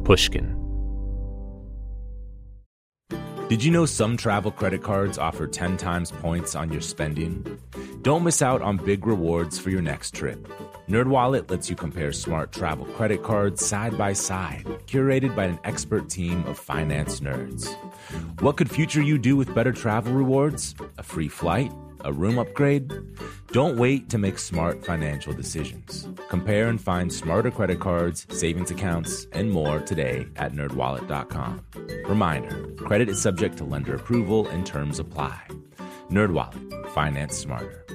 Pushkin. Did you know some travel credit cards offer 10 times points on your spending? Don't miss out on big rewards for your next trip. NerdWallet lets you compare smart travel credit cards side by side, curated by an expert team of finance nerds. What could future you do with better travel rewards? A free flight? A room upgrade? Don't wait to make smart financial decisions. Compare and find smarter credit cards, savings accounts, and more today at nerdwallet.com. Reminder, credit is subject to lender approval and terms apply. NerdWallet, finance smarter.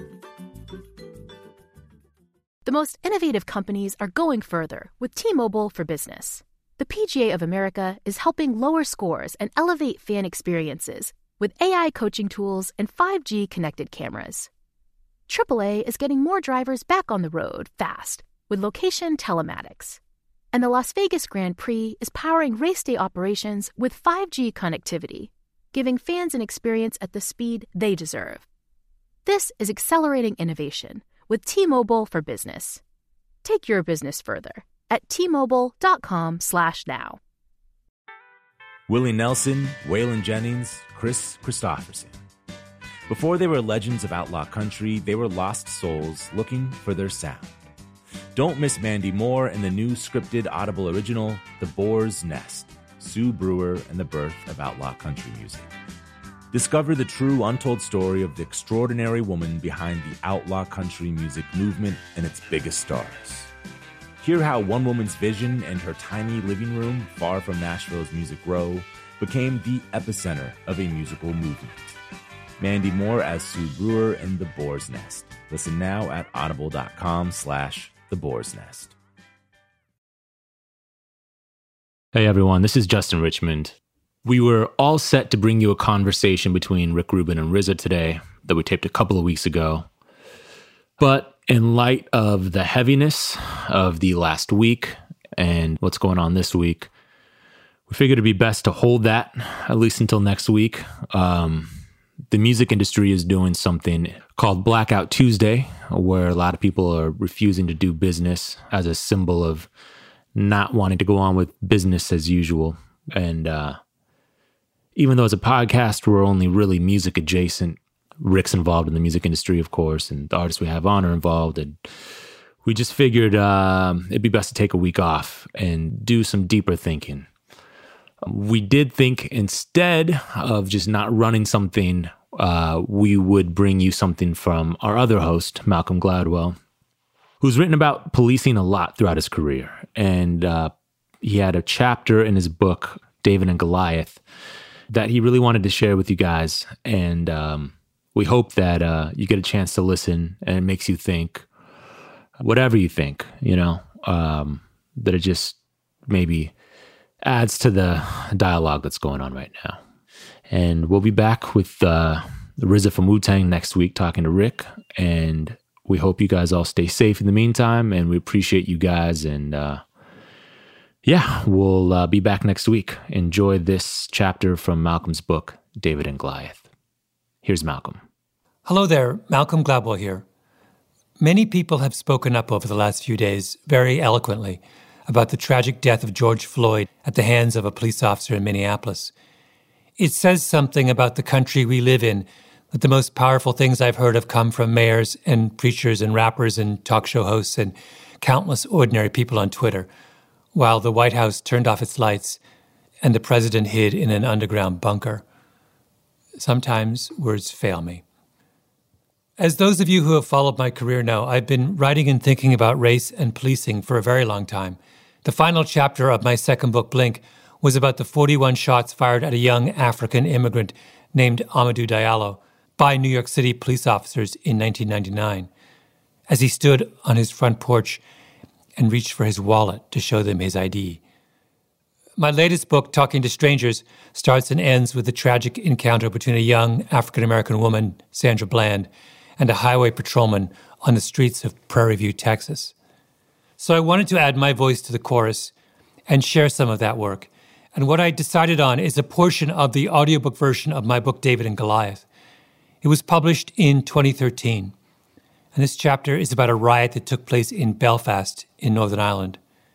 The most innovative companies are going further with T-Mobile for Business. The PGA of America is helping lower scores and elevate fan experiences with AI coaching tools and 5G connected cameras. AAA is getting more drivers back on the road fast with location telematics. And the Las Vegas Grand Prix is powering race day operations with 5G connectivity, giving fans an experience at the speed they deserve. This is accelerating innovation with T-Mobile for Business. Take your business further at T-Mobile.com/now. Willie Nelson, Waylon Jennings, Chris Christopherson. Before they were legends of outlaw country, they were lost souls looking for their sound. Don't miss Mandy Moore in the new scripted Audible original, The Boar's Nest, Sue Brewer and the Birth of Outlaw Country Music. Discover the true untold story of the extraordinary woman behind the outlaw country music movement and its biggest stars. Hear how one woman's vision and her tiny living room, far from Nashville's Music Row, became the epicenter of a musical movement. Mandy Moore as Sue Brewer in The Boar's Nest. Listen now at audible.com/The Boar's Nest. Hey everyone, this is Justin Richmond. We were all set to bring you a conversation between Rick Rubin and RZA today that we taped a couple of weeks ago. But in light of the heaviness of the last week and what's going on this week, we figured it'd be best to hold that at least until next week. The music industry is doing something called Blackout Tuesday, where a lot of people are refusing to do business as a symbol of not wanting to go on with business as usual. And even though as a podcast, we're only really music adjacent, Rick's involved in the music industry, of course, and the artists we have on are involved. And we just figured it'd be best to take a week off and do some deeper thinking. We did think instead of just not running something, we would bring you something from our other host, Malcolm Gladwell, who's written about policing a lot throughout his career. And he had a chapter in his book, David and Goliath, that he really wanted to share with you guys. And we hope that you get a chance to listen and it makes you think, whatever you think, that it just maybe adds to the dialogue that's going on right now. And we'll be back with RZA from Wu-Tang next week talking to Rick. And we hope you guys all stay safe in the meantime. And we appreciate you guys. And we'll be back next week. Enjoy this chapter from Malcolm's book, David and Goliath. Here's Malcolm. Hello there, Malcolm Gladwell here. Many people have spoken up over the last few days very eloquently about the tragic death of George Floyd at the hands of a police officer in Minneapolis. It says something about the country we live in that the most powerful things I've heard have come from mayors and preachers and rappers and talk show hosts and countless ordinary people on Twitter, while the White House turned off its lights and the president hid in an underground bunker. Sometimes words fail me. As those of you who have followed my career know, I've been writing and thinking about race and policing for a very long time. The final chapter of my second book, Blink, was about the 41 shots fired at a young African immigrant named Amadou Diallo by New York City police officers in 1999, as he stood on his front porch and reached for his wallet to show them his ID. My latest book, Talking to Strangers, starts and ends with the tragic encounter between a young African-American woman, Sandra Bland, and a highway patrolman on the streets of Prairie View, Texas. So I wanted to add my voice to the chorus and share some of that work. And what I decided on is a portion of the audiobook version of my book, David and Goliath. It was published in 2013. And this chapter is about a riot that took place in Belfast in Northern Ireland.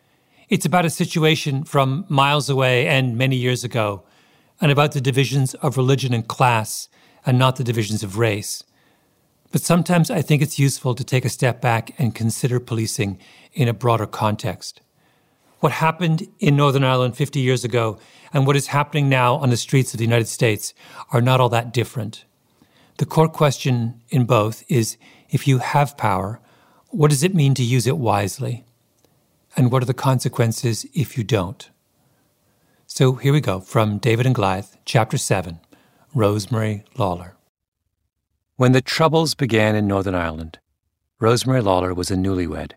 It's about a situation from miles away and many years ago, and about the divisions of religion and class, and not the divisions of race. But sometimes I think it's useful to take a step back and consider policing in a broader context. What happened in Northern Ireland 50 years ago and what is happening now on the streets of the United States are not all that different. The core question in both is, if you have power, what does it mean to use it wisely? And what are the consequences if you don't? So here we go from David and Goliath, Chapter 7, Rosemary Lawler. When the Troubles began in Northern Ireland, Rosemary Lawler was a newlywed.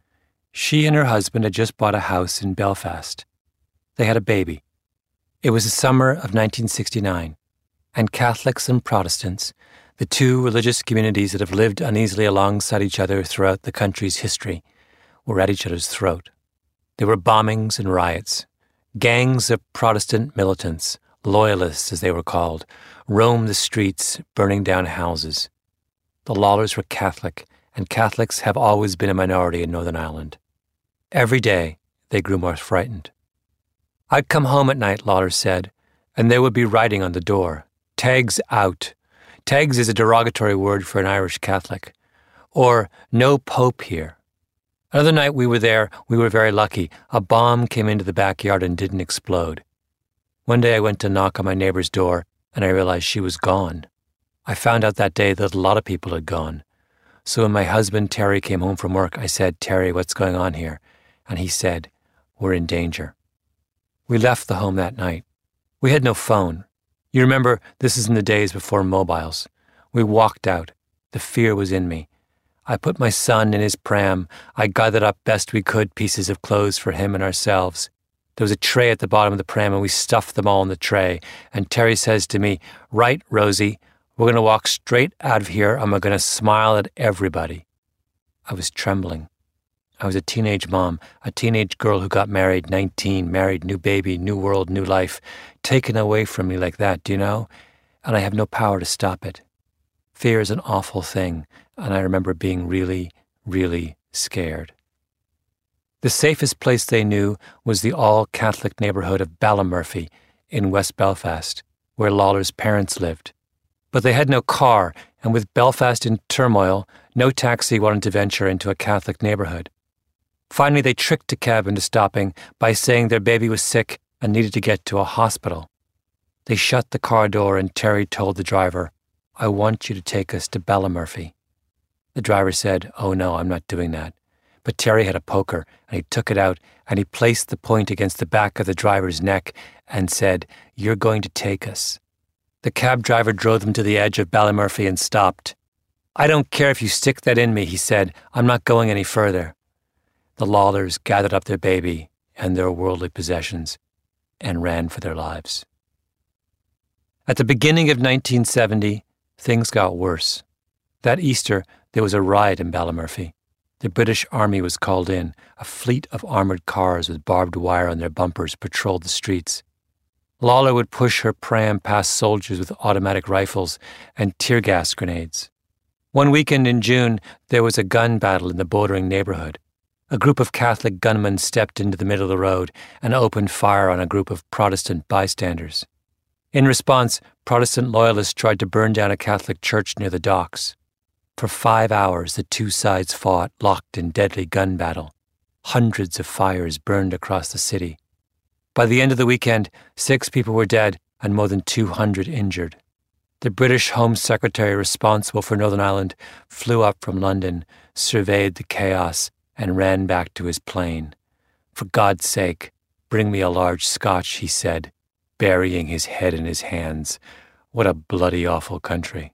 She and her husband had just bought a house in Belfast. They had a baby. It was the summer of 1969, and Catholics and Protestants, the two religious communities that have lived uneasily alongside each other throughout the country's history, were at each other's throat. There were bombings and riots. Gangs of Protestant militants, loyalists as they were called, roamed the streets, burning down houses. The Lawlers were Catholic, and Catholics have always been a minority in Northern Ireland. Every day, they grew more frightened. I'd come home at night, Lawler said, and there would be writing on the door, "Tags out." Tags is a derogatory word for an Irish Catholic. Or, "No Pope here." Another night we were there, we were very lucky. A bomb came into the backyard and didn't explode. One day I went to knock on my neighbor's door, and I realized she was gone. I found out that day that a lot of people had gone. So when my husband, Terry, came home from work, I said, "Terry, what's going on here?" And he said, "We're in danger." We left the home that night. We had no phone. You remember, this is in the days before mobiles. We walked out. The fear was in me. I put my son in his pram. I gathered up best we could pieces of clothes for him and ourselves. There was a tray at the bottom of the pram, and we stuffed them all in the tray. And Terry says to me, "Right, Rosie, we're going to walk straight out of here, and we're going to smile at everybody." I was trembling. I was a teenage mom, a teenage girl who got married, 19, married, new baby, new world, new life, taken away from me like that, do you know? And I have no power to stop it. Fear is an awful thing, and I remember being really, really scared. The safest place they knew was the all-Catholic neighborhood of Ballymurphy in West Belfast, where Lawler's parents lived. But they had no car, and with Belfast in turmoil, no taxi wanted to venture into a Catholic neighborhood. Finally, they tricked a cab into stopping by saying their baby was sick and needed to get to a hospital. They shut the car door, and Terry told the driver, "I want you to take us to Ballymurphy." The driver said, "Oh no, I'm not doing that." But Terry had a poker, and he took it out, and he placed the point against the back of the driver's neck and said, "You're going to take us." The cab driver drove them to the edge of Ballymurphy and stopped. "I don't care if you stick that in me," he said. "I'm not going any further." The Lawlers gathered up their baby and their worldly possessions and ran for their lives. At the beginning of 1970, things got worse. That Easter, there was a riot in Ballymurphy. The British Army was called in. A fleet of armoured cars with barbed wire on their bumpers patrolled the streets. Lawler would push her pram past soldiers with automatic rifles and tear gas grenades. One weekend in June, there was a gun battle in the bordering neighbourhood. A group of Catholic gunmen stepped into the middle of the road and opened fire on a group of Protestant bystanders. In response, Protestant loyalists tried to burn down a Catholic church near the docks. For 5 hours, the two sides fought, locked in deadly gun battle. Hundreds of fires burned across the city. By the end of the weekend, 6 people were dead and more than 200 injured. The British Home Secretary responsible for Northern Ireland flew up from London, surveyed the chaos, and ran back to his plane. "For God's sake, bring me a large Scotch," he said, burying his head in his hands. What a bloody awful country.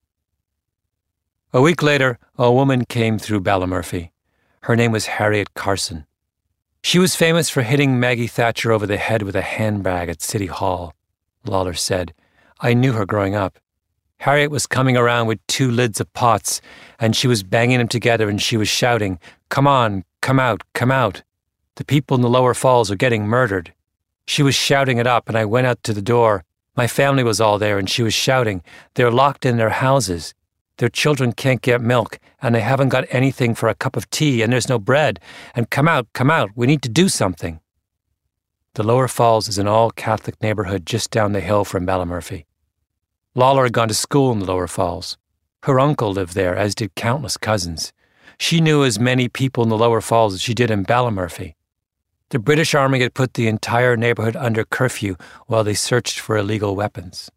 A week later, a woman came through Ballymurphy. Her name was Harriet Carson. She was famous for hitting Maggie Thatcher over the head with a handbag at City Hall, Lawler said. "I knew her growing up. Harriet was coming around with 2 lids of pots, and she was banging them together, and she was shouting, 'Come on, come out, come out. The people in the lower falls are getting murdered.' She was shouting it up, and I went out to the door. My family was all there, and she was shouting, 'They're locked in their houses. Their children can't get milk, and they haven't got anything for a cup of tea, and there's no bread. And come out, we need to do something.' The Lower Falls is an all-Catholic neighborhood just down the hill from Ballymurphy. Lawler had gone to school in the Lower Falls. Her uncle lived there, as did countless cousins. She knew as many people in the Lower Falls as she did in Ballymurphy. The British Army had put the entire neighborhood under curfew while they searched for illegal weapons.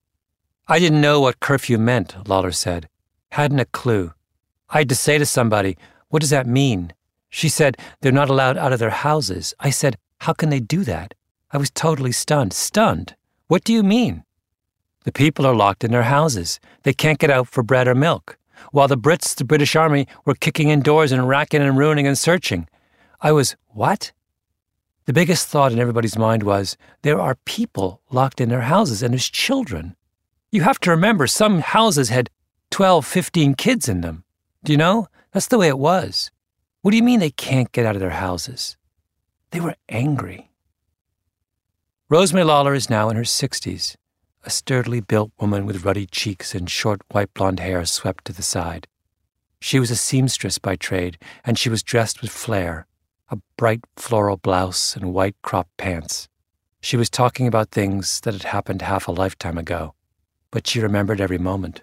I didn't know what curfew meant, Lawler said. Hadn't a clue. I had to say to somebody, "What does that mean?" She said, "They're not allowed out of their houses." I said, "How can they do that?" I was totally stunned. Stunned? What do you mean? The people are locked in their houses. They can't get out for bread or milk. While the Brits, the British Army, were kicking in doors and racking and ruining and searching. I was, what? The biggest thought in everybody's mind was, there are people locked in their houses and there's children. You have to remember, some houses had 12, 15 kids in them. Do you know? That's the way it was. What do you mean they can't get out of their houses? They were angry. Rosemary Lawler is now in her 60s, a sturdily built woman with ruddy cheeks and short white blonde hair swept to the side. She was a seamstress by trade, and she was dressed with flair, a bright floral blouse and white crop pants. She was talking about things that had happened half a lifetime ago, but she remembered every moment.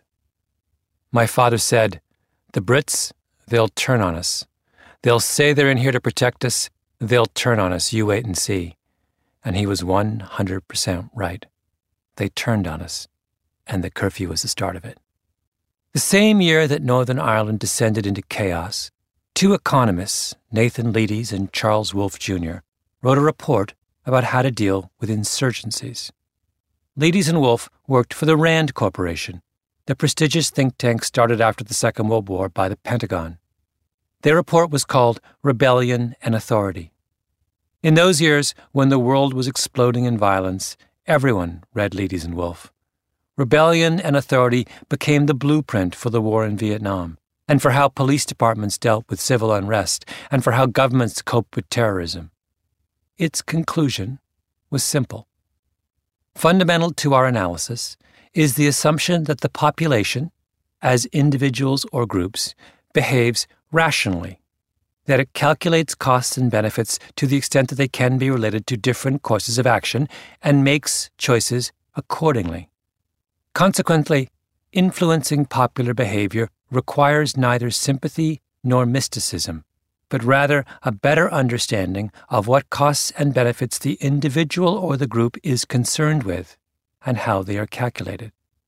My father said, "The Brits, they'll turn on us. They'll say they're in here to protect us. They'll turn on us. You wait and see." And he was 100% right. They turned on us, and the curfew was the start of it. The same year that Northern Ireland descended into chaos, two economists, Nathan Leeds and Charles Wolfe Jr., wrote a report about how to deal with insurgencies. Leeds and Wolfe worked for the RAND Corporation, the prestigious think tank started after the Second World War by the Pentagon. Their report was called Rebellion and Authority. In those years, when the world was exploding in violence, everyone read Leeds and Wolfe. Rebellion and Authority became the blueprint for the war in Vietnam, and for how police departments dealt with civil unrest, and for how governments coped with terrorism. Its conclusion was simple. Fundamental to our analysis is the assumption that the population, as individuals or groups, behaves rationally, that it calculates costs and benefits to the extent that they can be related to different courses of action and makes choices accordingly. Consequently, influencing popular behavior requires neither sympathy nor mysticism, but rather a better understanding of what costs and benefits the individual or the group is concerned with and how they are calculated.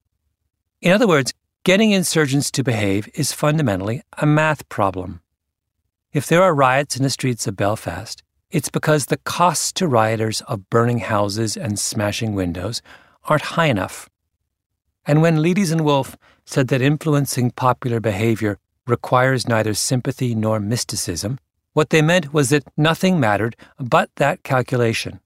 In other words, getting insurgents to behave is fundamentally a math problem. If there are riots in the streets of Belfast, it's because the costs to rioters of burning houses and smashing windows aren't high enough. And when Leeds and Wolfe said that influencing popular behavior requires neither sympathy nor mysticism, what they meant was that nothing mattered but that calculation.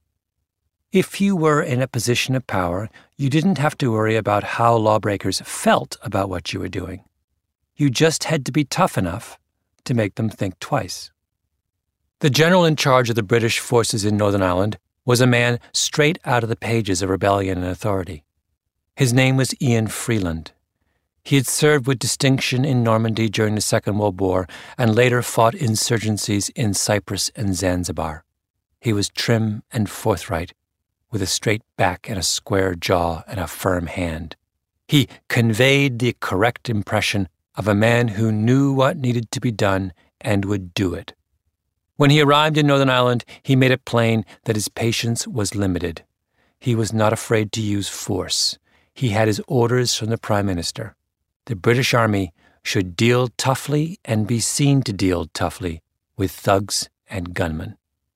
If you were in a position of power, you didn't have to worry about how lawbreakers felt about what you were doing. You just had to be tough enough to make them think twice. The general in charge of the British forces in Northern Ireland was a man straight out of the pages of Rebellion and Authority. His name was Ian Freeland. He had served with distinction in Normandy during the Second World War and later fought insurgencies in Cyprus and Zanzibar. He was trim and forthright, with a straight back and a square jaw and a firm hand. He conveyed the correct impression of a man who knew what needed to be done and would do it. When he arrived in Northern Ireland, he made it plain that his patience was limited. He was not afraid to use force. He had his orders from the Prime Minister. The British Army should deal toughly and be seen to deal toughly with thugs and gunmen.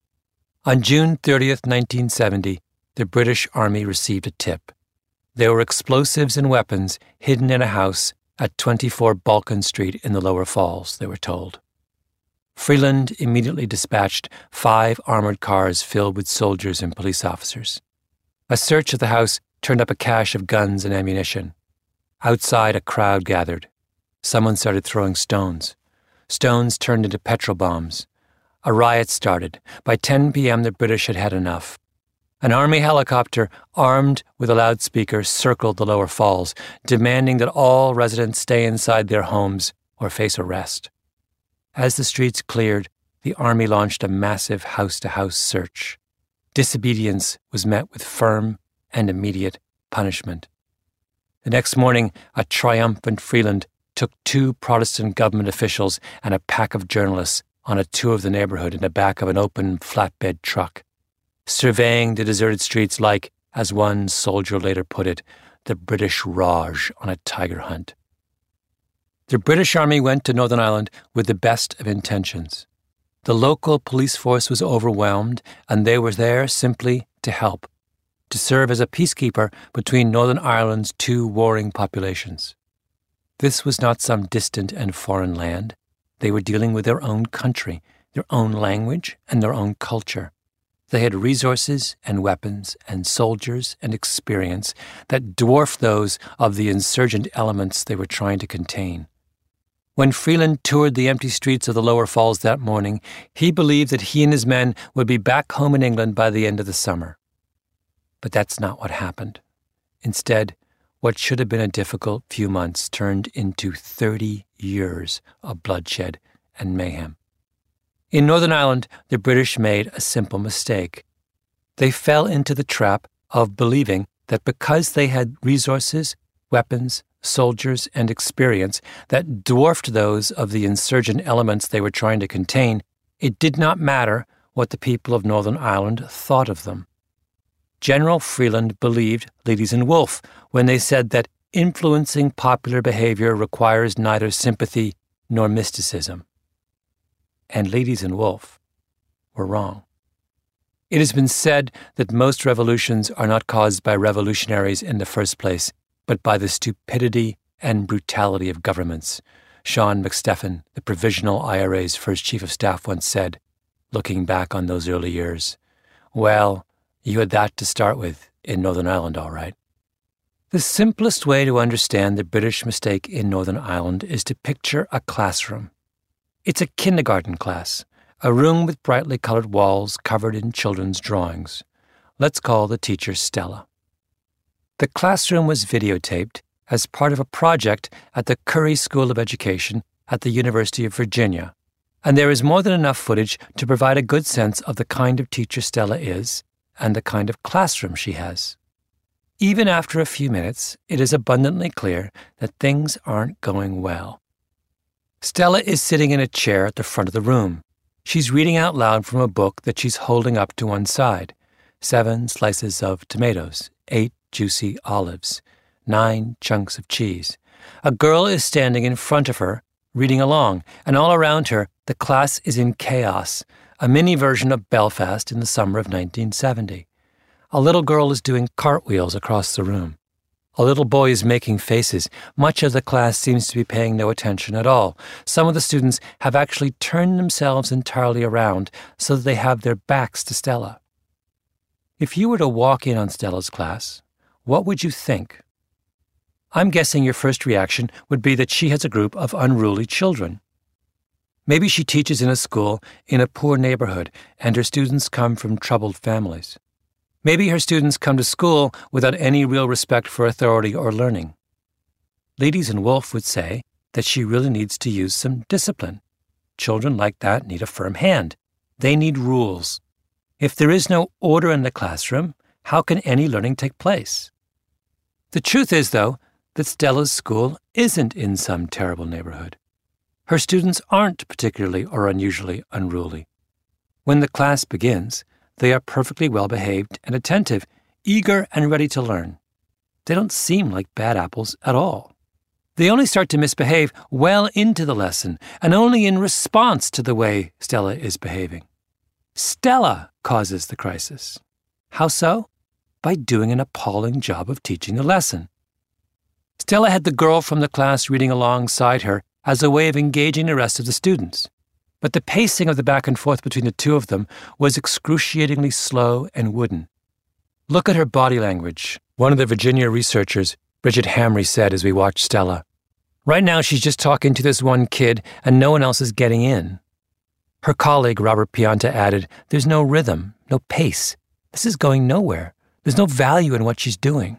On June 30th, 1970, the British Army received a tip. There were explosives and weapons hidden in a house at 24 Balkan Street in the Lower Falls, they were told. Freeland immediately dispatched 5 armored cars filled with soldiers and police officers. A search of the house turned up a cache of guns and ammunition. Outside, a crowd gathered. Someone started throwing stones. Stones turned into petrol bombs. A riot started. By 10 p.m., the British had had enough. An army helicopter, armed with a loudspeaker, circled the Lower Falls, demanding that all residents stay inside their homes or face arrest. As the streets cleared, the army launched a massive house-to-house search. disobedience was met with firm and immediate punishment. The next morning, a triumphant Freeland took 2 Protestant government officials and a pack of journalists on a tour of the neighborhood in the back of an open flatbed truck, surveying the deserted streets like, as one soldier later put it, the British Raj on a tiger hunt. The British Army went to Northern Ireland with the best of intentions. The local police force was overwhelmed, and they were there simply to help, to serve as a peacekeeper between Northern Ireland's 2 warring populations. This was not some distant and foreign land. They were dealing with their own country, their own language, and their own culture. They had resources and weapons and soldiers and experience that dwarfed those of the insurgent elements they were trying to contain. When Freeland toured the empty streets of the Lower Falls that morning, he believed that he and his men would be back home in England by the end of the summer. But that's not what happened. Instead, what should have been a difficult few months turned into 30 years of bloodshed and mayhem. In Northern Ireland, the British made a simple mistake. They fell into the trap of believing that because they had resources, weapons, soldiers, and experience that dwarfed those of the insurgent elements they were trying to contain, it did not matter what the people of Northern Ireland thought of them. General Freeland believed Leighton and Woolf when they said that influencing popular behavior requires neither sympathy nor mysticism. And Leighton and Woolf were wrong. It has been said that most revolutions are not caused by revolutionaries in the first place, but by the stupidity and brutality of governments. Sean McStephen, the Provisional IRA's first chief of staff, once said, looking back on those early years, "Well, you had that to start with in Northern Ireland, all right." The simplest way to understand the British mistake in Northern Ireland is to picture a classroom. It's a kindergarten class, a room with brightly colored walls covered in children's drawings. Let's call the teacher Stella. The classroom was videotaped as part of a project at the Curry School of Education at the University of Virginia, and there is more than enough footage to provide a good sense of the kind of teacher Stella is and the kind of classroom she has. Even after a few minutes, it is abundantly clear that things aren't going well. Stella is sitting in a chair at the front of the room. She's reading out loud from a book that she's holding up to one side. 7 slices of tomatoes, 8 juicy olives, 9 chunks of cheese. A girl is standing in front of her, reading along, and all around her, the class is in chaos, a mini version of Belfast in the summer of 1970. A little girl is doing cartwheels across the room. A little boy is making faces. Much of the class seems to be paying no attention at all. Some of the students have actually turned themselves entirely around so that they have their backs to Stella. If you were to walk in on Stella's class, what would you think? I'm guessing your first reaction would be that she has a group of unruly children. Maybe she teaches in a school in a poor neighborhood and her students come from troubled families. Maybe her students come to school without any real respect for authority or learning. Leighton and Woolf would say that she really needs to use some discipline. Children like that need a firm hand. They need rules. If there is no order in the classroom, how can any learning take place? The truth is, though, that Stella's school isn't in some terrible neighborhood. Her students aren't particularly or unusually unruly. When the class begins, they are perfectly well-behaved and attentive, eager and ready to learn. They don't seem like bad apples at all. They only start to misbehave well into the lesson and only in response to the way Stella is behaving. Stella causes the crisis. How so? By doing an appalling job of teaching the lesson. Stella had the girl from the class reading alongside her as a way of engaging the rest of the students. But the pacing of the back and forth between the two of them was excruciatingly slow and wooden. Look at her body language, one of the Virginia researchers, Bridget Hamry, said as we watched Stella. Right now she's just talking to this one kid and no one else is getting in. Her colleague, Robert Pianta, added, "There's no rhythm, no pace. This is going nowhere. There's no value in what she's doing."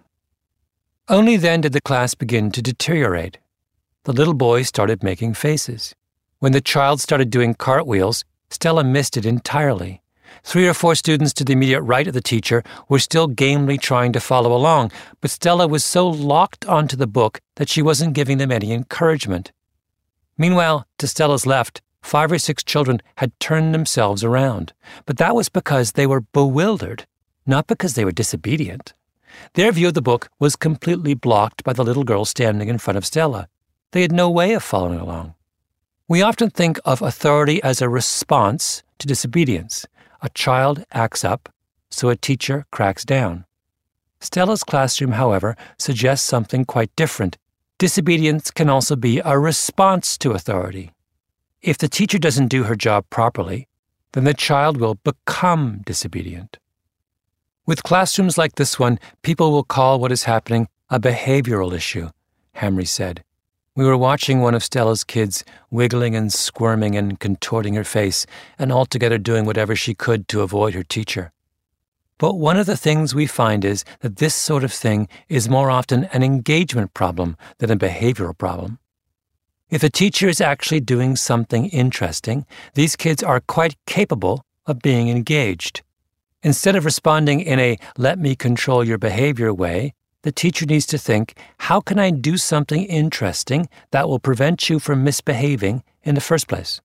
Only then did the class begin to deteriorate. The little boy started making faces. When the child started doing cartwheels, Stella missed it entirely. 3 or 4 students to the immediate right of the teacher were still gamely trying to follow along, but Stella was so locked onto the book that she wasn't giving them any encouragement. Meanwhile, to Stella's left, 5 or 6 children had turned themselves around, but that was because they were bewildered, not because they were disobedient. Their view of the book was completely blocked by the little girl standing in front of Stella. They had no way of following along. We often think of authority as a response to disobedience. A child acts up, so a teacher cracks down. Stella's classroom, however, suggests something quite different. Disobedience can also be a response to authority. If the teacher doesn't do her job properly, then the child will become disobedient. With classrooms like this one, people will call what is happening a behavioral issue, Hamre said. We were watching one of Stella's kids wiggling and squirming and contorting her face and altogether doing whatever she could to avoid her teacher. But one of the things we find is that this sort of thing is more often an engagement problem than a behavioral problem. If a teacher is actually doing something interesting, these kids are quite capable of being engaged. Instead of responding in a let me control your behavior way, the teacher needs to think, how can I do something interesting that will prevent you from misbehaving in the first place?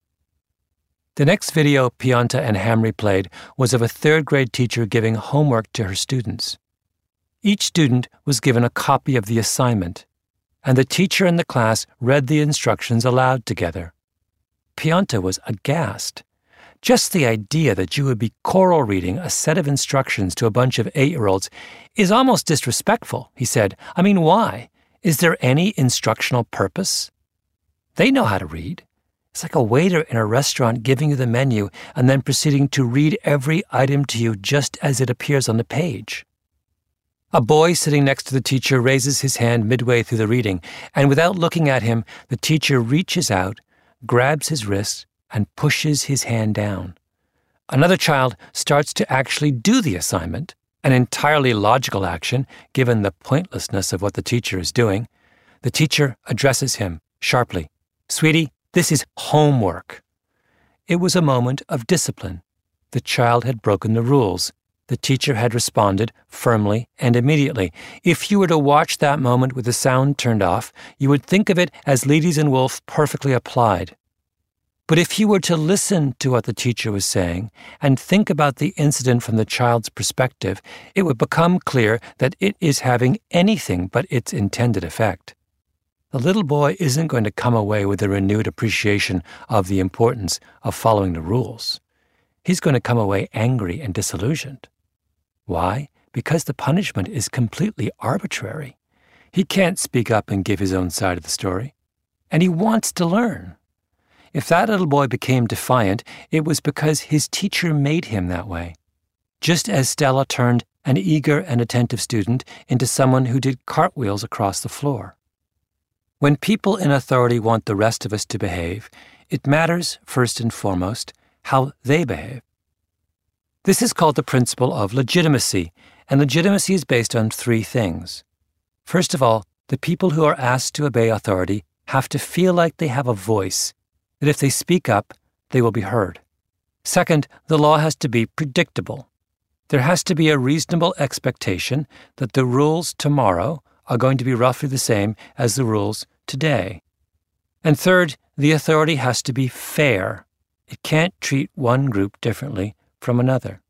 The next video Pianta and Hamre played was of a 3rd grade teacher giving homework to her students. Each student was given a copy of the assignment, and the teacher and the class read the instructions aloud together. Pianta was aghast. Just the idea that you would be choral reading a set of instructions to a bunch of 8-year-olds is almost disrespectful, he said. I mean, why? Is there any instructional purpose? They know how to read. It's like a waiter in a restaurant giving you the menu and then proceeding to read every item to you just as it appears on the page. A boy sitting next to the teacher raises his hand midway through the reading, and without looking at him, the teacher reaches out, grabs his wrist, and pushes his hand down. Another child starts to actually do the assignment, an entirely logical action given the pointlessness of what the teacher is doing. The teacher addresses him sharply. "Sweetie, this is homework." It was a moment of discipline. The child had broken the rules. The teacher had responded firmly and immediately. If you were to watch that moment with the sound turned off, you would think of it as Leeds and Wolf perfectly applied. But if you were to listen to what the teacher was saying and think about the incident from the child's perspective, it would become clear that it is having anything but its intended effect. The little boy isn't going to come away with a renewed appreciation of the importance of following the rules. He's going to come away angry and disillusioned. Why? Because the punishment is completely arbitrary. He can't speak up and give his own side of the story. And he wants to learn. If that little boy became defiant, it was because his teacher made him that way. Just as Stella turned an eager and attentive student into someone who did cartwheels across the floor. When people in authority want the rest of us to behave, it matters, first and foremost, how they behave. This is called the principle of legitimacy, and legitimacy is based on 3 things. First of all, the people who are asked to obey authority have to feel like they have a voice, that if they speak up, they will be heard. Second, the law has to be predictable. There has to be a reasonable expectation that the rules tomorrow are going to be roughly the same as the rules today. And third, the authority has to be fair. It can't treat one group differently from another.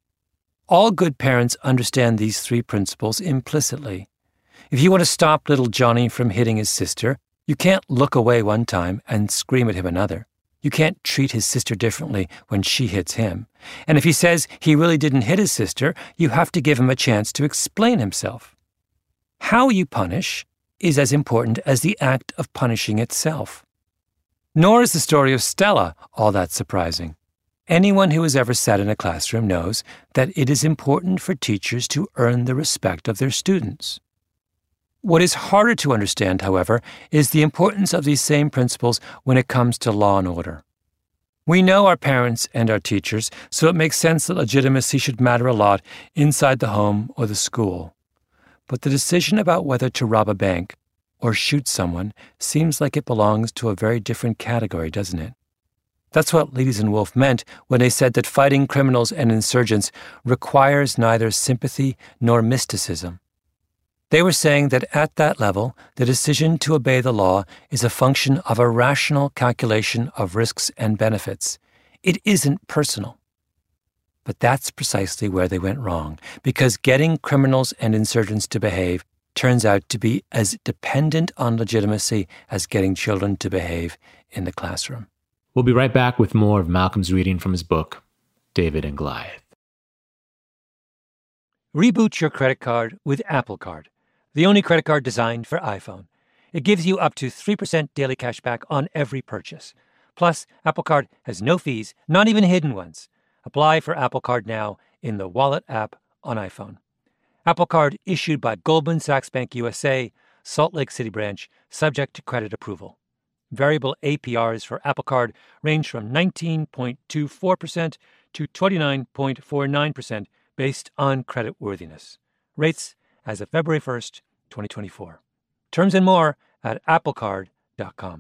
All good parents understand these 3 principles implicitly. If you want to stop little Johnny from hitting his sister, you can't look away one time and scream at him another. You can't treat his sister differently when she hits him. And if he says he really didn't hit his sister, you have to give him a chance to explain himself. How you punish is as important as the act of punishing itself. Nor is the story of Stella all that surprising. Anyone who has ever sat in a classroom knows that it is important for teachers to earn the respect of their students. What is harder to understand, however, is the importance of these same principles when it comes to law and order. We know our parents and our teachers, so it makes sense that legitimacy should matter a lot inside the home or the school. But the decision about whether to rob a bank or shoot someone seems like it belongs to a very different category, doesn't it? That's what Ladies and Wolf meant when they said that fighting criminals and insurgents requires neither sympathy nor mysticism. They were saying that at that level, the decision to obey the law is a function of a rational calculation of risks and benefits. It isn't personal. But that's precisely where they went wrong, because getting criminals and insurgents to behave turns out to be as dependent on legitimacy as getting children to behave in the classroom. We'll be right back with more of Malcolm's reading from his book, David and Goliath. Reboot your credit card with Apple Card, the only credit card designed for iPhone. It gives you up to 3% daily cash back on every purchase. Plus, Apple Card has no fees, not even hidden ones. Apply for Apple Card now in the Wallet app on iPhone. Apple Card issued by Goldman Sachs Bank USA, Salt Lake City branch, subject to credit approval. Variable APRs for Apple Card range from 19.24% to 29.49% based on creditworthiness. Rates as of February 1st, 2024. Terms and more at applecard.com.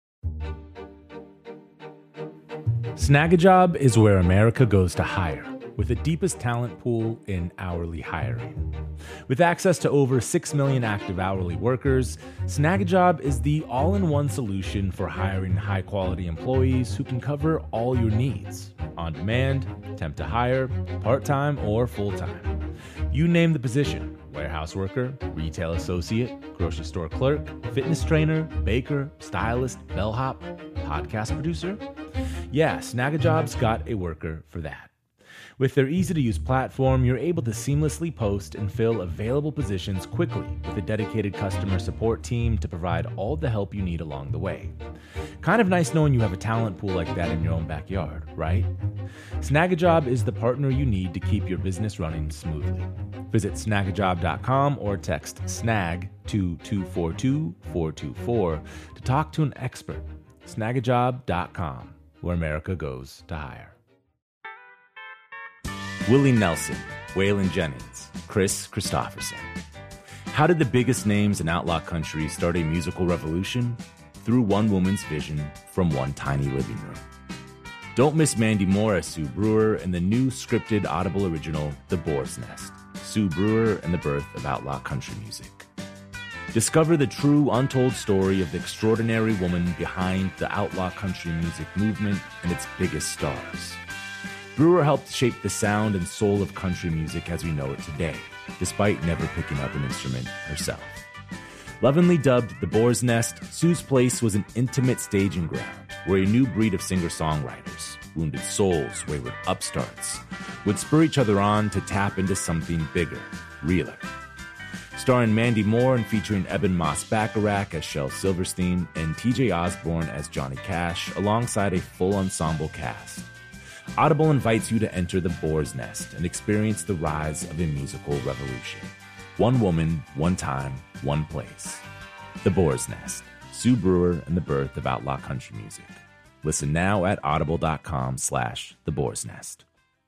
Snagajob is where America goes to hire, with the deepest talent pool in hourly hiring. With access to over 6 million active hourly workers, Snagajob is the all-in-one solution for hiring high-quality employees who can cover all your needs: on demand, temp to hire, part-time, or full-time. You name the position: warehouse worker, retail associate, grocery store clerk, fitness trainer, baker, stylist, bellhop, podcast producer. Yeah, Snagajob's got a worker for that. With their easy-to-use platform, you're able to seamlessly post and fill available positions quickly with a dedicated customer support team to provide all the help you need along the way. Kind of nice knowing you have a talent pool like that in your own backyard, right? Snagajob is the partner you need to keep your business running smoothly. Visit snagajob.com or text SNAG to 242-424 to talk to an expert. Snagajob.com, where America goes to hire. Willie Nelson, Waylon Jennings, Chris Christopherson. How did the biggest names in outlaw country start a musical revolution? Through one woman's vision from one tiny living room. Don't miss Mandy Moore as Sue Brewer in the new scripted Audible original, The Boar's Nest, Sue Brewer and the Birth of Outlaw Country Music. Discover the true, untold story of the extraordinary woman behind the outlaw country music movement and its biggest stars. Brewer helped shape the sound and soul of country music as we know it today, despite never picking up an instrument herself. Lovingly dubbed The Boar's Nest, Sue's place was an intimate staging ground where a new breed of singer-songwriters, wounded souls, wayward upstarts, would spur each other on to tap into something bigger, realer. Starring Mandy Moore and featuring Eben Moss-Bacharach as Shel Silverstein and TJ Osborne as Johnny Cash, alongside a full ensemble cast. Audible invites you to enter The Boar's Nest and experience the rise of a musical revolution. One woman, one time, one place. The Boar's Nest, Sue Brewer and the Birth of Outlaw Country Music. Listen now at audible.com/The Boar's Nest.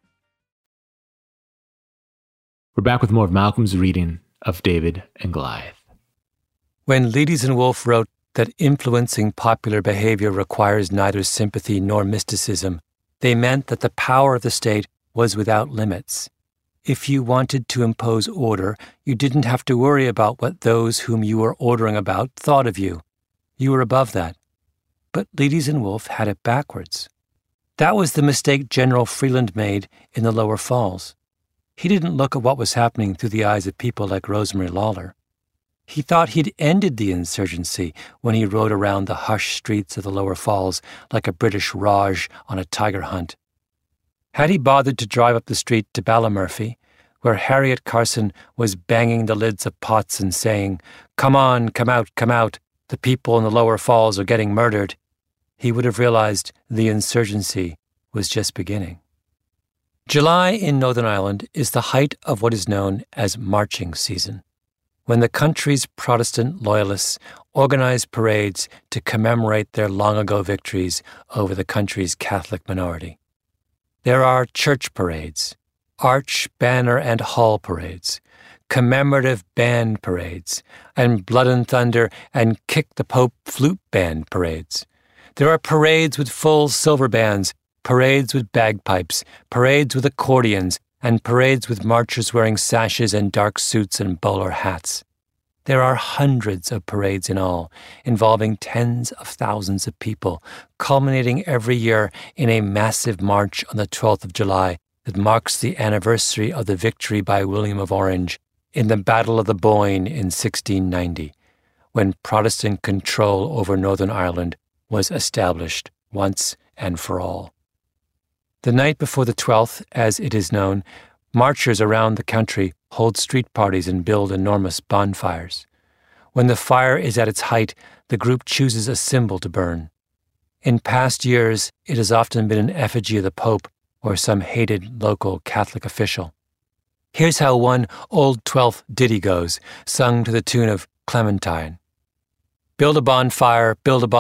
We're back with more of Malcolm's reading of David and Goliath. When Ladies and Wolf wrote that influencing popular behavior requires neither sympathy nor mysticism, they meant that the power of the state was without limits. If you wanted to impose order, you didn't have to worry about what those whom you were ordering about thought of you. You were above that. But Ladies and Wolf had it backwards. That was the mistake General Freeland made in the Lower Falls. He didn't look at what was happening through the eyes of people like Rosemary Lawler. He thought he'd ended the insurgency when he rode around the hushed streets of the Lower Falls like a British Raj on a tiger hunt. Had he bothered to drive up the street to Ballymurphy, where Harriet Carson was banging the lids of pots and saying, "Come on, come out, the people in the Lower Falls are getting murdered," he would have realized the insurgency was just beginning. July in Northern Ireland is the height of what is known as marching season, when the country's Protestant loyalists organize parades to commemorate their long-ago victories over the country's Catholic minority. There are church parades, arch, banner, and hall parades, commemorative band parades, and blood and thunder and kick the Pope flute band parades. There are parades with full silver bands, parades with bagpipes, parades with accordions, and parades with marchers wearing sashes and dark suits and bowler hats. There are hundreds of parades in all, involving tens of thousands of people, culminating every year in a massive march on the 12th of July that marks the anniversary of the victory by William of Orange in the Battle of the Boyne in 1690, when Protestant control over Northern Ireland was established once and for all. The night before the 12th, as it is known, marchers around the country hold street parties and build enormous bonfires. When the fire is at its height, the group chooses a symbol to burn. In past years, it has often been an effigy of the Pope or some hated local Catholic official. Here's how one Old Twelfth ditty goes, sung to the tune of Clementine. Build a bonfire,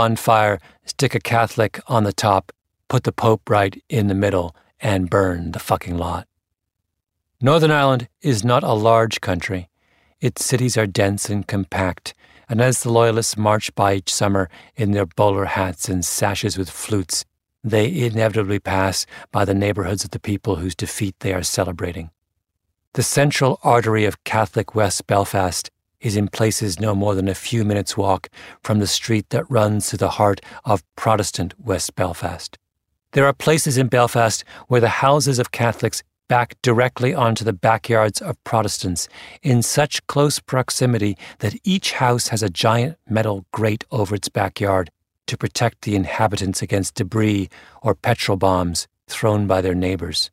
stick a Catholic on the top, put the Pope right in the middle, and burn the fucking lot. Northern Ireland is not a large country. Its cities are dense and compact, and as the Loyalists march by each summer in their bowler hats and sashes with flutes, they inevitably pass by the neighborhoods of the people whose defeat they are celebrating. The central artery of Catholic West Belfast is in places no more than a few minutes' walk from the street that runs through the heart of Protestant West Belfast. There are places in Belfast where the houses of Catholics back directly onto the backyards of Protestants in such close proximity that each house has a giant metal grate over its backyard to protect the inhabitants against debris or petrol bombs thrown by their neighbors.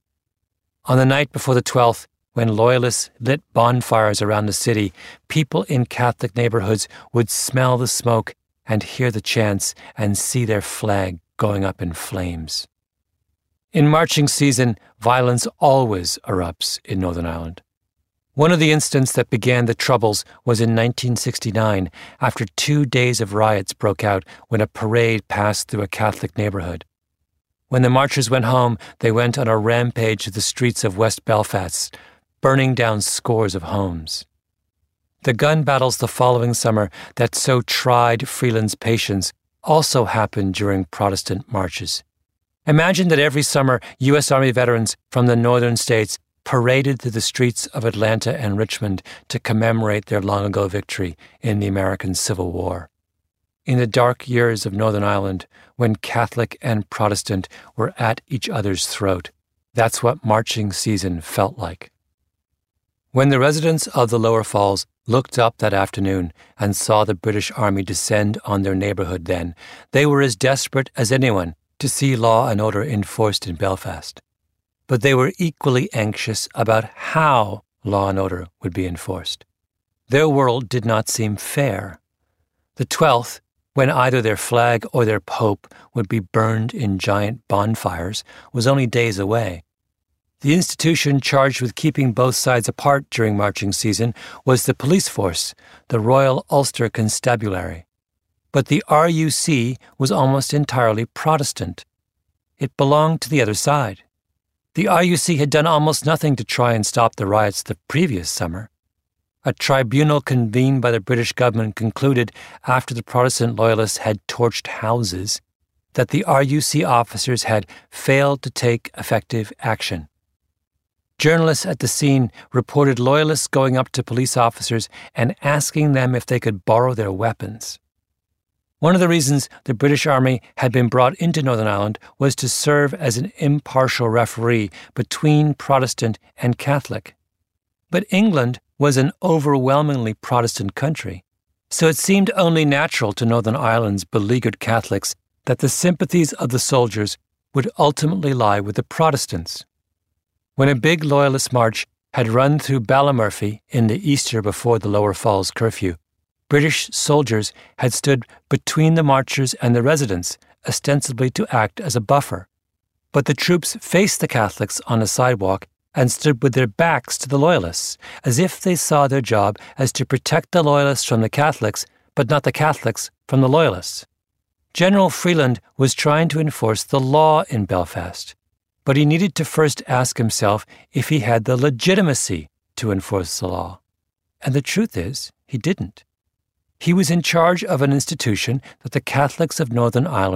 On the night before the 12th, when Loyalists lit bonfires around the city, people in Catholic neighborhoods would smell the smoke and hear the chants and see their flag going up in flames. In marching season, violence always erupts in Northern Ireland. One of the incidents that began the Troubles was in 1969, after 2 days of riots broke out when a parade passed through a Catholic neighborhood. When the marchers went home, they went on a rampage through the streets of West Belfast, burning down scores of homes. The gun battles the following summer that so tried Freeland's patience also happened during Protestant marches. Imagine that every summer U.S. Army veterans from the northern states paraded through the streets of Atlanta and Richmond to commemorate their long-ago victory in the American Civil War. In the dark years of Northern Ireland, when Catholic and Protestant were at each other's throat, that's what marching season felt like. When the residents of the Lower Falls looked up that afternoon and saw the British Army descend on their neighborhood then, they were as desperate as anyone to see law and order enforced in Belfast. But they were equally anxious about how law and order would be enforced. Their world did not seem fair. The 12th, when either their flag or their pope would be burned in giant bonfires, was only days away. The institution charged with keeping both sides apart during marching season was the police force, the Royal Ulster Constabulary. But the RUC was almost entirely Protestant. It belonged to the other side. The RUC had done almost nothing to try and stop the riots the previous summer. A tribunal convened by the British government concluded, after the Protestant loyalists had torched houses, that the RUC officers had failed to take effective action. Journalists at the scene reported loyalists going up to police officers and asking them if they could borrow their weapons. One of the reasons the British Army had been brought into Northern Ireland was to serve as an impartial referee between Protestant and Catholic. But England was an overwhelmingly Protestant country, so it seemed only natural to Northern Ireland's beleaguered Catholics that the sympathies of the soldiers would ultimately lie with the Protestants. When a big Loyalist march had run through Ballymurphy in the Easter before the Lower Falls curfew, British soldiers had stood between the marchers and the residents, ostensibly to act as a buffer. But the troops faced the Catholics on a sidewalk and stood with their backs to the Loyalists, as if they saw their job as to protect the Loyalists from the Catholics, but not the Catholics from the Loyalists. General Freeland was trying to enforce the law in Belfast, but he needed to first ask himself if he had the legitimacy to enforce the law. And the truth is, he didn't. He was in charge of an institution that the Catholics of Northern Ireland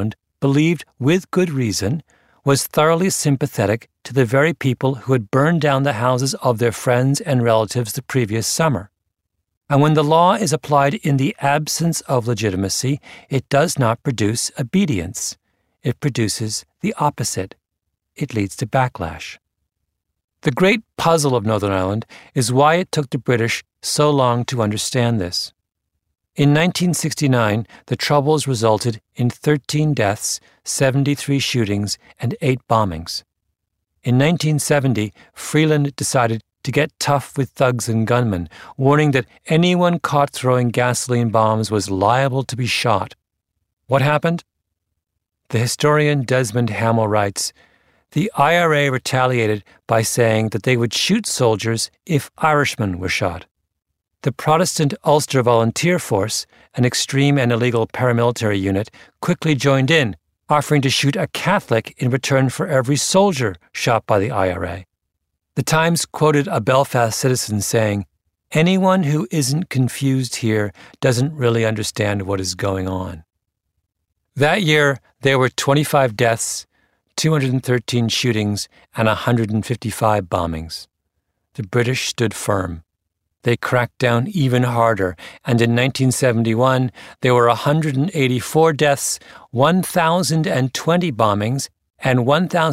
believed with good reason, was thoroughly sympathetic to the very people who had burned down the houses of their friends and relatives the previous summer. And when the law is applied in the absence of legitimacy, it does not produce obedience. It produces the opposite. It leads to backlash. The great puzzle of Northern Ireland is why it took the British so long to understand this. In 1969, the Troubles resulted in 13 deaths, 73 shootings, and 8 bombings. In 1970, Freeland decided to get tough with thugs and gunmen, warning that anyone caught throwing gasoline bombs was liable to be shot. What happened? The historian Desmond Hamill writes, "The IRA retaliated by saying that they would shoot soldiers if Irishmen were shot. The Protestant Ulster Volunteer Force, an extreme and illegal paramilitary unit, quickly joined in, offering to shoot a Catholic in return for every soldier shot by the IRA. The Times quoted a Belfast citizen saying, "Anyone who isn't confused here doesn't really understand what is going on." That year, there were 25 deaths, 213 shootings, and 155 bombings. The British stood firm. They cracked down even harder, and in 1971, there were 184 deaths, 1,020 bombings, and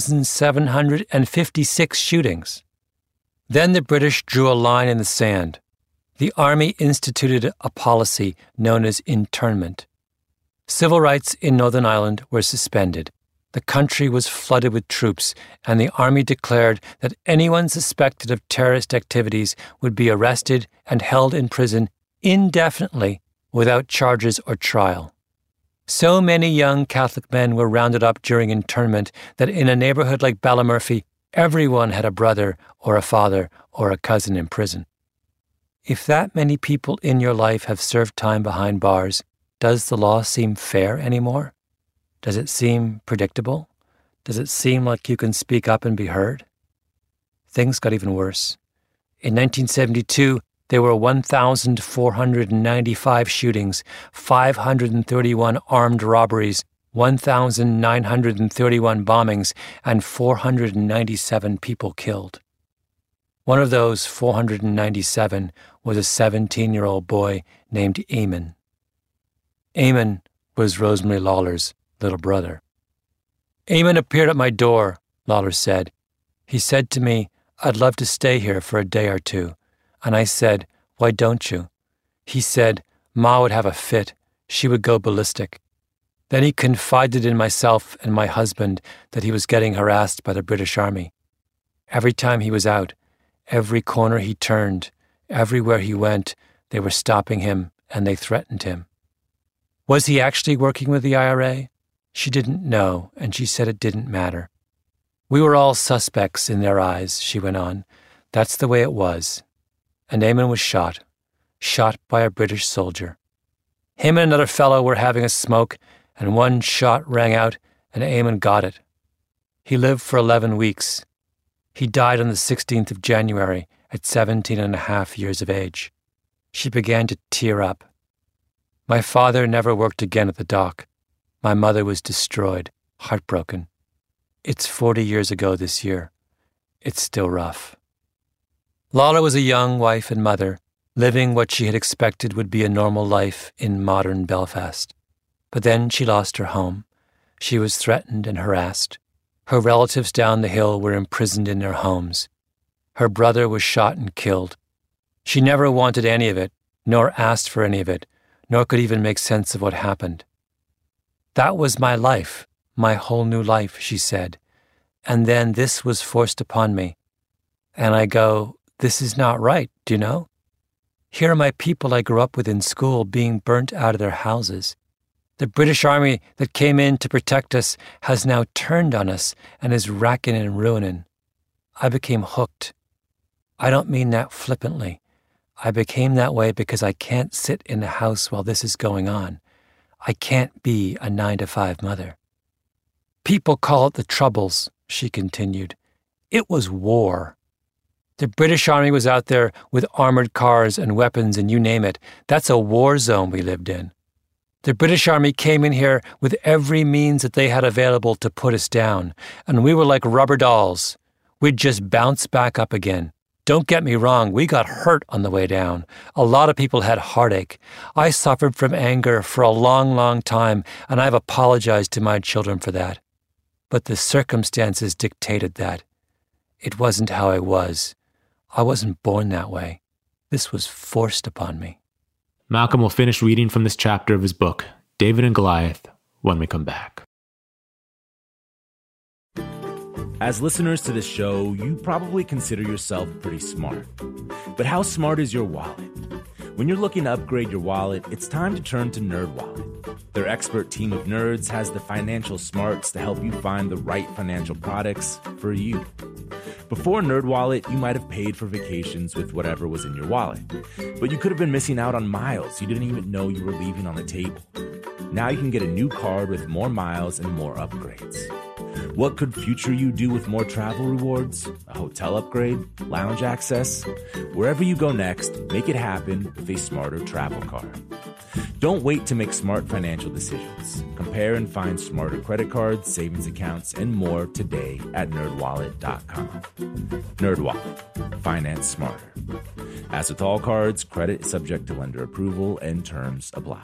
1,756 shootings. Then the British drew a line in the sand. The Army instituted a policy known as internment. Civil rights in Northern Ireland were suspended. The country was flooded with troops, and the Army declared that anyone suspected of terrorist activities would be arrested and held in prison indefinitely without charges or trial. So many young Catholic men were rounded up during internment that in a neighborhood like Ballymurphy, everyone had a brother or a father or a cousin in prison. If that many people in your life have served time behind bars, does the law seem fair anymore? Does it seem predictable? Does it seem like you can speak up and be heard? Things got even worse. In 1972, there were 1,495 shootings, 531 armed robberies, 1,931 bombings, and 497 people killed. One of those 497 was a 17-year-old boy named Eamon. Eamon was Rosemary Lawler's little brother. Eamon appeared at my door, Lawler said. He said to me, "I'd love to stay here for a day or two." And I said, "Why don't you?" He said, "Ma would have a fit. She would go ballistic." Then he confided in myself and my husband that he was getting harassed by the British Army. Every time he was out, every corner he turned, everywhere he went, they were stopping him and they threatened him. Was he actually working with the IRA? She didn't know, and she said it didn't matter. We were all suspects in their eyes, she went on. That's the way it was. And Eamon was shot by a British soldier. Him and another fellow were having a smoke, and one shot rang out, and Eamon got it. He lived for 11 weeks. He died on the 16th of January at 17 and a half years of age. She began to tear up. My father never worked again at the dock. My mother was destroyed, heartbroken. It's 40 years ago this year. It's still rough. Lawler was a young wife and mother, living what she had expected would be a normal life in modern Belfast. But then she lost her home. She was threatened and harassed. Her relatives down the hill were imprisoned in their homes. Her brother was shot and killed. She never wanted any of it, nor asked for any of it, nor could even make sense of what happened. That was my life, my whole new life, she said. And then this was forced upon me. And I go, this is not right, do you know? Here are my people I grew up with in school being burnt out of their houses. The British Army that came in to protect us has now turned on us and is racking and ruining. I became hooked. I don't mean that flippantly. I became that way because I can't sit in the house while this is going on. I can't be a 9-to-5 mother. People call it the Troubles, she continued. It was war. The British Army was out there with armored cars and weapons and you name it. That's a war zone we lived in. The British Army came in here with every means that they had available to put us down, and we were like rubber dolls. We'd just bounce back up again. Don't get me wrong, we got hurt on the way down. A lot of people had heartache. I suffered from anger for a long, long time, and I've apologized to my children for that. But the circumstances dictated that. It wasn't how I was. I wasn't born that way. This was forced upon me. Malcolm will finish reading from this chapter of his book, David and Goliath, when we come back. As listeners to this show, you probably consider yourself pretty smart. But how smart is your wallet? When you're looking to upgrade your wallet, it's time to turn to NerdWallet. Their expert team of nerds has the financial smarts to help you find the right financial products for you. Before NerdWallet, you might have paid for vacations with whatever was in your wallet. But you could have been missing out on miles you didn't even know you were leaving on the table. Now you can get a new card with more miles and more upgrades. What could future you do with more travel rewards? A hotel upgrade? Lounge access? Wherever you go next, make it happen with a smarter travel card. Don't wait to make smart financial decisions. Compare and find smarter credit cards, savings accounts, and more today at nerdwallet.com. NerdWallet. Finance smarter. As with all cards, credit is subject to lender approval and terms apply.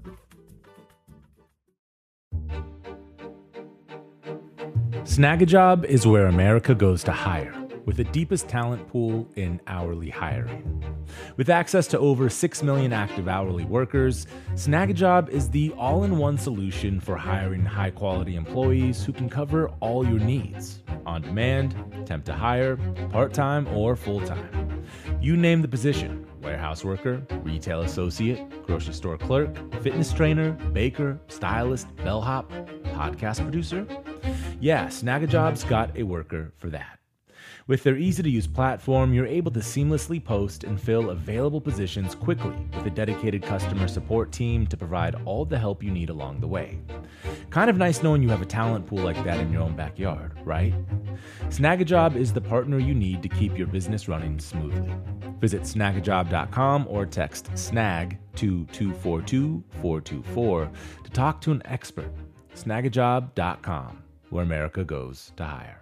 Snagajob is where America goes to hire, with the deepest talent pool in hourly hiring. With access to over 6 million active hourly workers, Snagajob is the all-in-one solution for hiring high-quality employees who can cover all your needs, on demand, temp to hire, part-time, or full-time. You name the position: warehouse worker, retail associate, grocery store clerk, fitness trainer, baker, stylist, bellhop, podcast producer. Yeah, Snagajob's got a worker for that. With their easy-to-use platform, you're able to seamlessly post and fill available positions quickly with a dedicated customer support team to provide all the help you need along the way. Kind of nice knowing you have a talent pool like that in your own backyard, right? Snagajob is the partner you need to keep your business running smoothly. Visit snagajob.com or text SNAG to 242-424 to talk to an expert. Snagajob.com, where America goes to hire.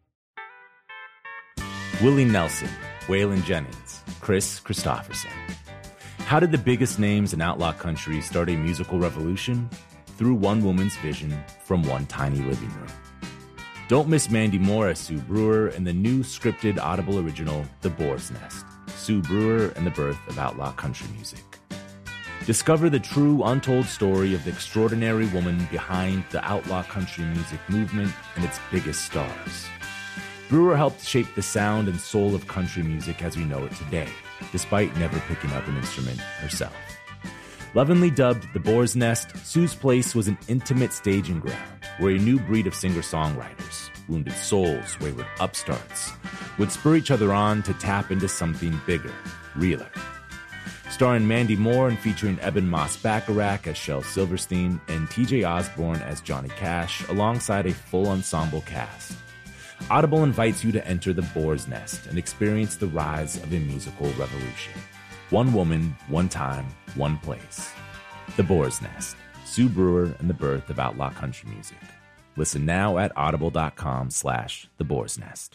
Willie Nelson, Waylon Jennings, Kris Kristofferson. How did the biggest names in outlaw country start a musical revolution? Through one woman's vision from one tiny living room. Don't miss Mandy Moore as Sue Brewer in the new scripted Audible original, The Boar's Nest, Sue Brewer and the Birth of Outlaw Country Music. Discover the true, untold story of the extraordinary woman behind the outlaw country music movement and its biggest stars. Brewer helped shape the sound and soul of country music as we know it today, despite never picking up an instrument herself. Lovingly dubbed The Boar's Nest, Sue's place was an intimate staging ground where a new breed of singer-songwriters, wounded souls, wayward upstarts, would spur each other on to tap into something bigger, realer. Starring Mandy Moore and featuring Eben Moss-Bacharach as Shel Silverstein and TJ Osborne as Johnny Cash, alongside a full ensemble cast. Audible invites you to enter The Boar's Nest and experience the rise of a musical revolution. One woman, one time, one place. The Boar's Nest, Sue Brewer and the Birth of Outlaw Country Music. Listen now at audible.com/theboarsnest.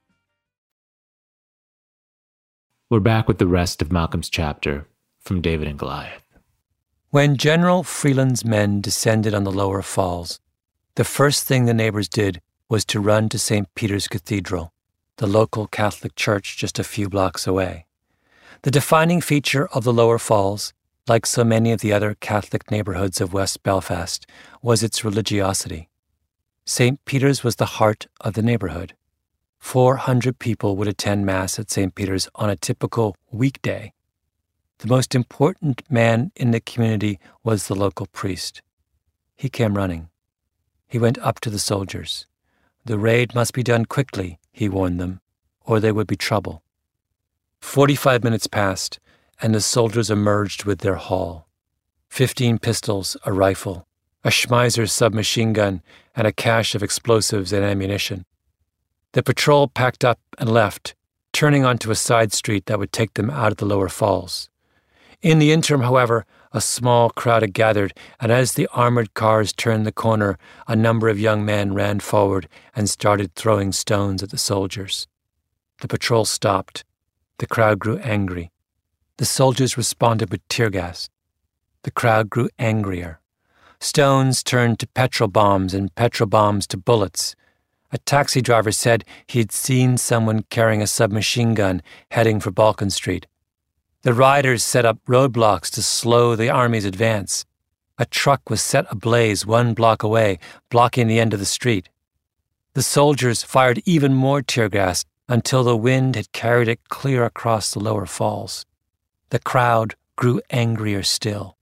We're back with the rest of Malcolm's chapter from David and Goliath. When General Freeland's men descended on the lower falls, the first thing the neighbors did was to run to St. Peter's Cathedral, the local Catholic church just a few blocks away. The defining feature of the lower falls, like so many of the other Catholic neighborhoods of West Belfast, was its religiosity. St. Peter's was the heart of the neighborhood. 400 people would attend Mass at St. Peter's on a typical weekday. The most important man in the community was the local priest. He came running. He went up to the soldiers. The raid must be done quickly, he warned them, or there would be trouble. 45 minutes passed, and the soldiers emerged with their haul. 15 pistols, a rifle, a Schmeiser submachine gun, and a cache of explosives and ammunition. The patrol packed up and left, turning onto a side street that would take them out of the lower falls. In the interim, however, A small crowd had gathered, and as the armored cars turned the corner, a number of young men ran forward and started throwing stones at the soldiers. The patrol stopped. The crowd grew angry. The soldiers responded with tear gas. The crowd grew angrier. Stones turned to petrol bombs and petrol bombs to bullets. A taxi driver said he had seen someone carrying a submachine gun heading for Balkan Street. The riders set up roadblocks to slow the army's advance. A truck was set ablaze 1 block away, blocking the end of the street. The soldiers fired even more tear gas until the wind had carried it clear across the lower falls. The crowd grew angrier still.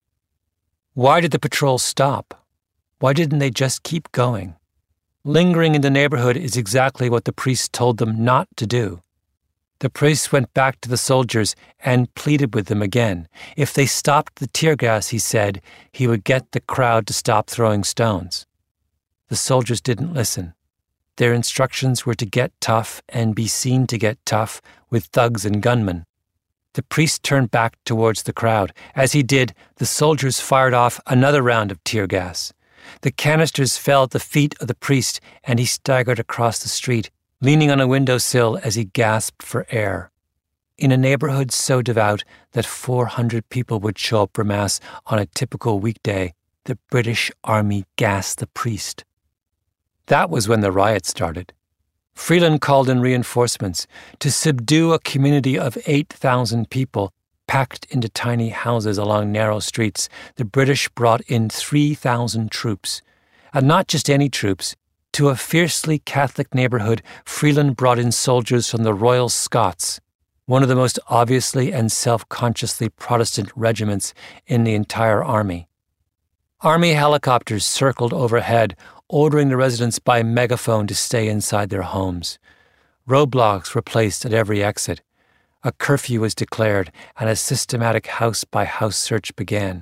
Why did the patrol stop? Why didn't they just keep going? Lingering in the neighborhood is exactly what the priest told them not to do. The priest went back to the soldiers and pleaded with them again. If they stopped the tear gas, he said, he would get the crowd to stop throwing stones. The soldiers didn't listen. Their instructions were to get tough and be seen to get tough with thugs and gunmen. The priest turned back towards the crowd. As he did, the soldiers fired off another round of tear gas. The canisters fell at the feet of the priest, and he staggered across the street, leaning on a windowsill as he gasped for air. In a neighborhood so devout that 400 people would show up for Mass on a typical weekday, the British Army gassed the priest. That was when the riot started. Freeland called in reinforcements to subdue a community of 8,000 people packed into tiny houses along narrow streets. The British brought in 3,000 troops. And not just any troops. To a fiercely Catholic neighborhood, Freeland brought in soldiers from the Royal Scots, one of the most obviously and self-consciously Protestant regiments in the entire army. Army helicopters circled overhead, ordering the residents by megaphone to stay inside their homes. Roadblocks were placed at every exit. A curfew was declared, and a systematic house-by-house search began.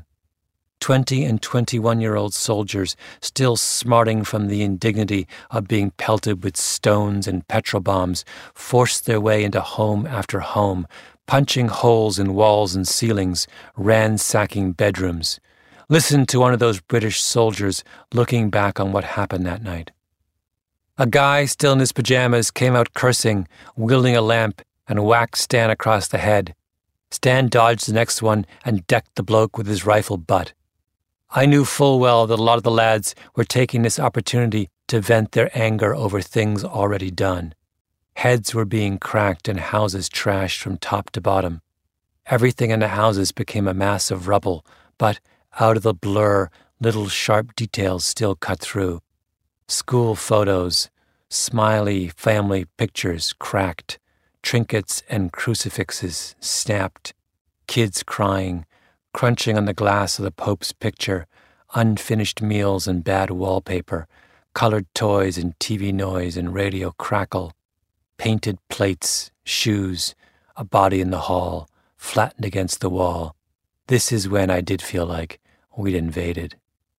20 and 21-year-old soldiers, still smarting from the indignity of being pelted with stones and petrol bombs, forced their way into home after home, punching holes in walls and ceilings, ransacking bedrooms. Listen to one of those British soldiers looking back on what happened that night. A guy still in his pajamas came out cursing, wielding a lamp, and whacked Stan across the head. Stan dodged the next one and decked the bloke with his rifle butt. I knew full well that a lot of the lads were taking this opportunity to vent their anger over things already done. Heads were being cracked and houses trashed from top to bottom. Everything in the houses became a mass of rubble, but out of the blur, little sharp details still cut through. School photos, smiley family pictures cracked, trinkets and crucifixes snapped, kids crying, crunching on the glass of the Pope's picture, unfinished meals and bad wallpaper, colored toys and TV noise and radio crackle, painted plates, shoes, a body in the hall, flattened against the wall. This is when I did feel like we'd invaded.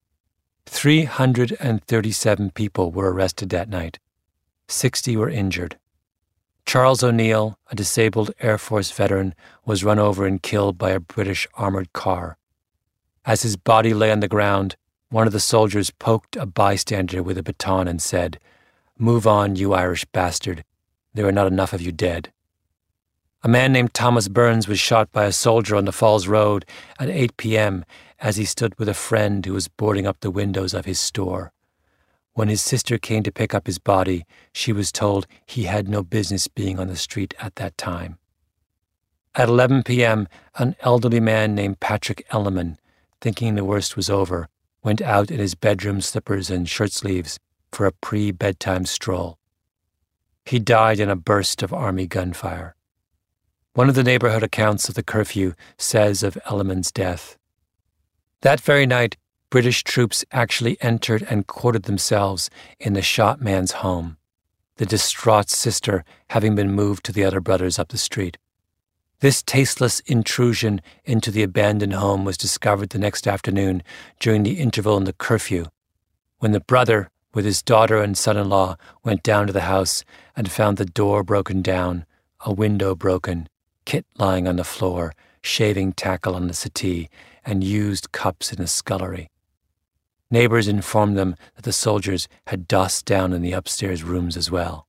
337 people were arrested that night. 60 were injured. Charles O'Neill, a disabled Air Force veteran, was run over and killed by a British armored car. As his body lay on the ground, one of the soldiers poked a bystander with a baton and said, "Move on, you Irish bastard. There are not enough of you dead." A man named Thomas Burns was shot by a soldier on the Falls Road at 8 p.m. as he stood with a friend who was boarding up the windows of his store. When his sister came to pick up his body, she was told he had no business being on the street at that time. At 11 p.m., an elderly man named Patrick Elliman, thinking the worst was over, went out in his bedroom slippers and shirt sleeves for a pre-bedtime stroll. He died in a burst of army gunfire. One of the neighborhood accounts of the curfew says of Elliman's death, "That very night, British troops actually entered and quartered themselves in the shot man's home, the distraught sister having been moved to the other brothers up the street. This tasteless intrusion into the abandoned home was discovered the next afternoon during the interval in the curfew, when the brother, with his daughter and son-in-law, went down to the house and found the door broken down, a window broken, Kit lying on the floor, shaving tackle on the settee and used cups in the scullery. Neighbors informed them that the soldiers had dossed down in the upstairs rooms as well.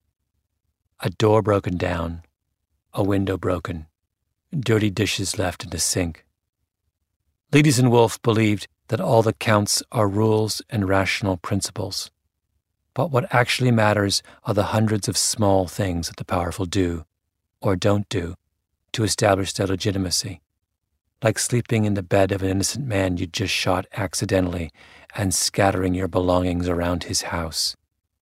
A door broken down, a window broken, dirty dishes left in the sink. Leedys and Wolfe believed that all that counts are rules and rational principles. But what actually matters are the hundreds of small things that the powerful do, or don't do, to establish their legitimacy. Like sleeping in the bed of an innocent man you just shot accidentally and scattering your belongings around his house.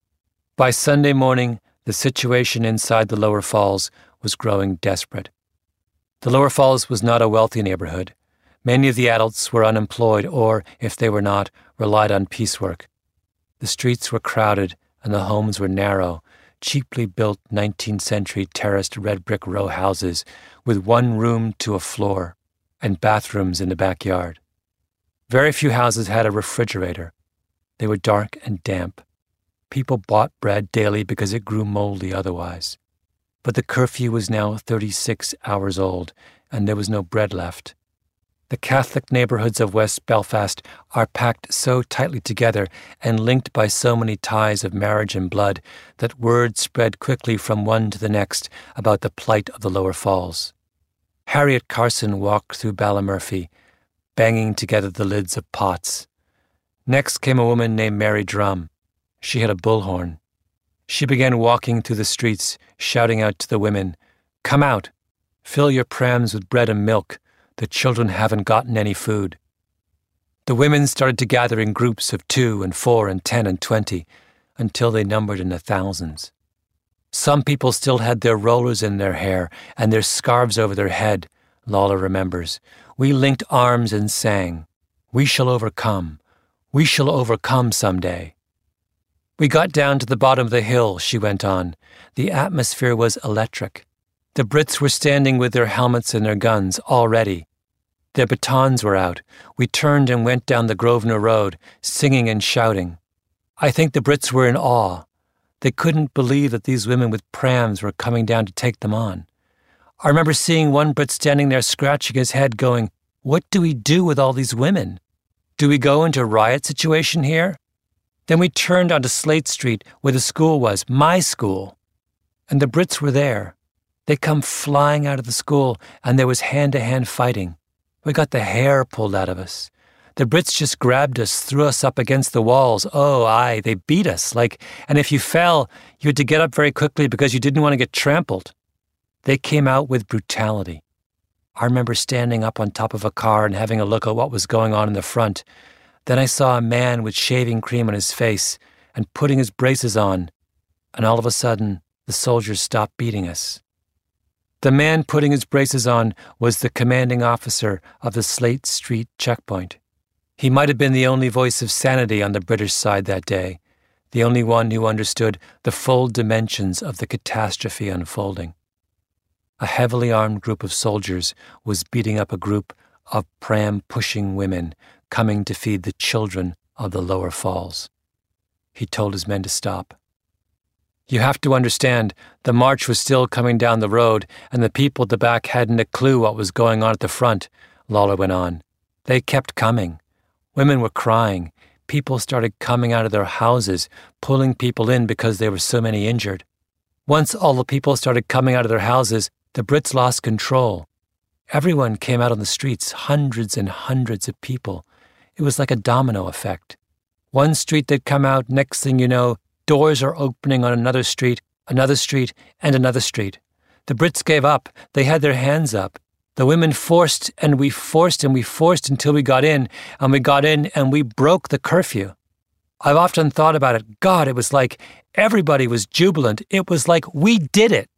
By Sunday morning, the situation inside the Lower Falls was growing desperate. The Lower Falls was not a wealthy neighborhood. Many of the adults were unemployed or, if they were not, relied on piecework. The streets were crowded and the homes were narrow, cheaply built 19th century terraced red brick row houses with one room to a floor and bathrooms in the backyard. Very few houses had a refrigerator. They were dark and damp. People bought bread daily because it grew moldy otherwise. But the curfew was now 36 hours old, and there was no bread left. The Catholic neighbourhoods of West Belfast are packed so tightly together and linked by so many ties of marriage and blood that word spread quickly from one to the next about the plight of the Lower Falls. Harriet Carson walked through Ballymurphy, banging together the lids of pots. Next came a woman named Mary Drum. She had a bullhorn. She began walking through the streets, shouting out to the women, "Come out! Fill your prams with bread and milk. The children haven't gotten any food." The women started to gather in groups of 2 and 4 and 10 and 20 until they numbered in the thousands. Some people still had their rollers in their hair and their scarves over their head, Lawler remembers. We linked arms and sang, "We shall overcome. We shall overcome someday." We got down to the bottom of the hill, she went on. The atmosphere was electric. The Brits were standing with their helmets and their guns, all ready. Their batons were out. We turned and went down the Grosvenor Road, singing and shouting. I think the Brits were in awe. They couldn't believe that these women with prams were coming down to take them on. I remember seeing one Brit standing there scratching his head going, "What do we do with all these women? Do we go into a riot situation here?" Then we turned onto Slate Street where the school was, my school. And the Brits were there. They come flying out of the school and there was hand-to-hand fighting. We got the hair pulled out of us. The Brits just grabbed us, threw us up against the walls. Oh, aye, they beat us. And if you fell, you had to get up very quickly because you didn't want to get trampled. They came out with brutality. I remember standing up on top of a car and having a look at what was going on in the front. Then I saw a man with shaving cream on his face and putting his braces on, and all of a sudden, the soldiers stopped beating us. The man putting his braces on was the commanding officer of the Slate Street checkpoint. He might have been the only voice of sanity on the British side that day, the only one who understood the full dimensions of the catastrophe unfolding. A heavily armed group of soldiers was beating up a group of pram-pushing women coming to feed the children of the Lower Falls. He told his men to stop. You have to understand, the march was still coming down the road, and the people at the back hadn't a clue what was going on at the front, Lawler went on. They kept coming. Women were crying. People started coming out of their houses, pulling people in because there were so many injured. Once all the people started coming out of their houses, the Brits lost control. Everyone came out on the streets, hundreds and hundreds of people. It was like a domino effect. One street they'd come out, next thing you know, doors are opening on another street, and another street. The Brits gave up. They had their hands up. The women forced, and we forced, and we forced until we got in, and we got in, and we broke the curfew. I've often thought about it. God, it was like everybody was jubilant. It was like we did it.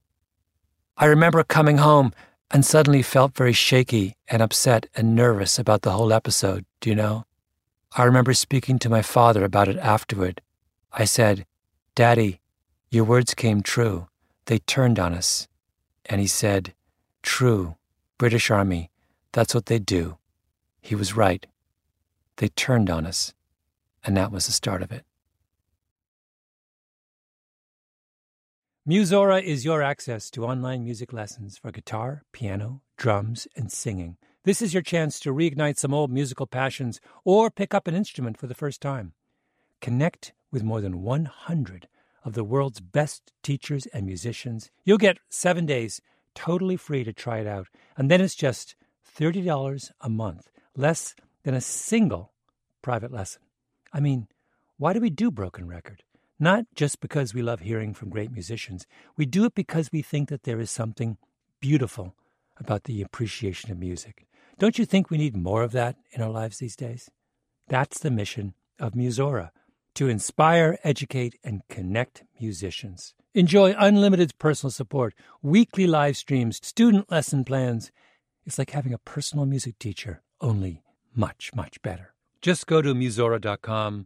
I remember coming home and suddenly felt very shaky and upset and nervous about the whole episode, do you know? I remember speaking to my father about it afterward. I said, "Daddy, your words came true. They turned on us." And he said, "True, British Army, that's what they do." He was right. They turned on us, and that was the start of it. Musora is your access to online music lessons for guitar, piano, drums, and singing. This is your chance to reignite some old musical passions or pick up an instrument for the first time. Connect with more than 100 of the world's best teachers and musicians. You'll get 7 days totally free to try it out, and then it's just $30 a month, less than a single private lesson. I mean, why do we do Broken Record? Not just because we love hearing from great musicians. We do it because we think that there is something beautiful about the appreciation of music. Don't you think we need more of that in our lives these days? That's the mission of Musora, to inspire, educate, and connect musicians. Enjoy unlimited personal support, weekly live streams, student lesson plans. It's like having a personal music teacher, only much, much better. Just go to Musora.com,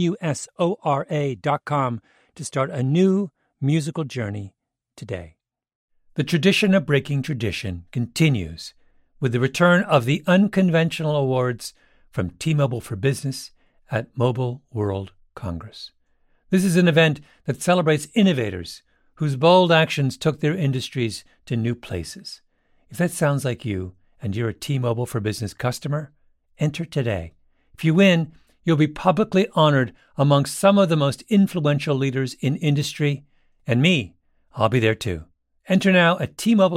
Musora.com, to start a new musical journey today. The tradition of breaking tradition continues with the return of the Unconventional Awards from T-Mobile for Business at Mobile World Congress. This is an event that celebrates innovators whose bold actions took their industries to new places. If that sounds like you and you're a T-Mobile for Business customer, enter today. If you win, you'll be publicly honored amongst some of the most influential leaders in industry. And me, I'll be there too. Enter now at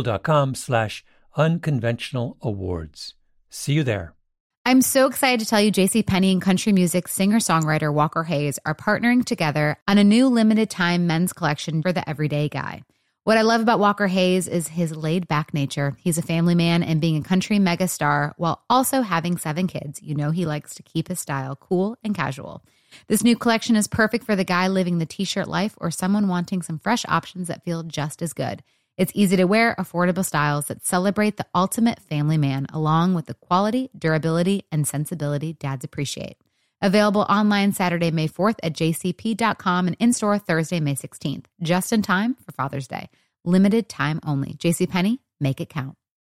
T-Mobile.com/unconventional awards. See you there. I'm so excited to tell you JCPenney and country music singer-songwriter Walker Hayes are partnering together on a new limited-time men's collection for the everyday guy. What I love about Walker Hayes is his laid-back nature. He's a family man, and being a country megastar while also having 7 kids, you know he likes to keep his style cool and casual. This new collection is perfect for the guy living the t-shirt life or someone wanting some fresh options that feel just as good. It's easy to wear, affordable styles that celebrate the ultimate family man, along with the quality, durability, and sensibility dads appreciate. Available online Saturday, May 4th at jcp.com and in-store Thursday, May 16th, just in time for Father's Day. Limited time only. JCPenney, make it count.